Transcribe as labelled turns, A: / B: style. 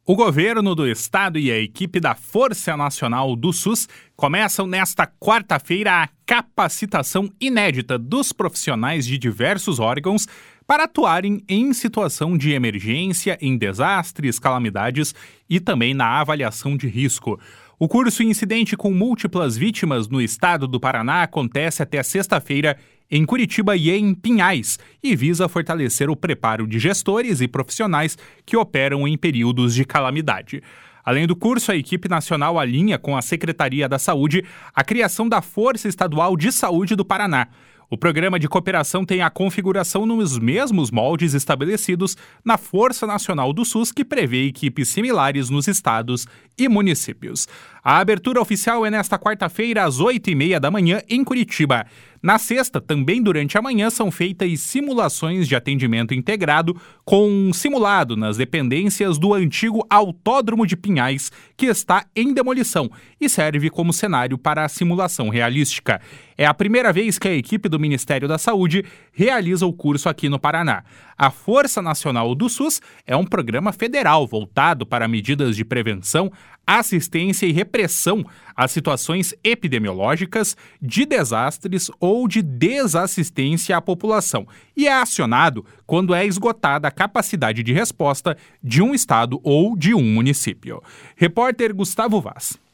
A: O governo do estado e a equipe da Força Nacional do SUS começam nesta quarta-feira a capacitação inédita dos profissionais de diversos órgãos para atuarem em situação de emergência, em desastres, calamidades e também na avaliação de risco. O curso Incidente com Múltiplas Vítimas no estado do Paraná acontece até sexta-feira em Curitiba e em Pinhais e visa fortalecer o preparo de gestores e profissionais que operam em períodos de calamidade. Além do curso, a equipe nacional alinha com a Secretaria da Saúde a criação da Força Estadual de Saúde do Paraná. O programa de cooperação tem a configuração nos mesmos moldes estabelecidos na Força Nacional do SUS, que prevê equipes similares nos estados e municípios. A abertura oficial é nesta quarta-feira, às 8h30 da manhã, em Curitiba. Na sexta, também durante a manhã, são feitas simulações de atendimento integrado com um simulado nas dependências do antigo Autódromo de Pinhais, que está em demolição e serve como cenário para a simulação realística. É a primeira vez que a equipe do Ministério da Saúde realiza o curso aqui no Paraná. A Força Nacional do SUS é um programa federal voltado para medidas de prevenção, assistência e repressão a situações epidemiológicas, de desastres ou de desassistência à população e é acionado quando é esgotada a capacidade de resposta de um estado ou de um município. Repórter Gustavo Vaz.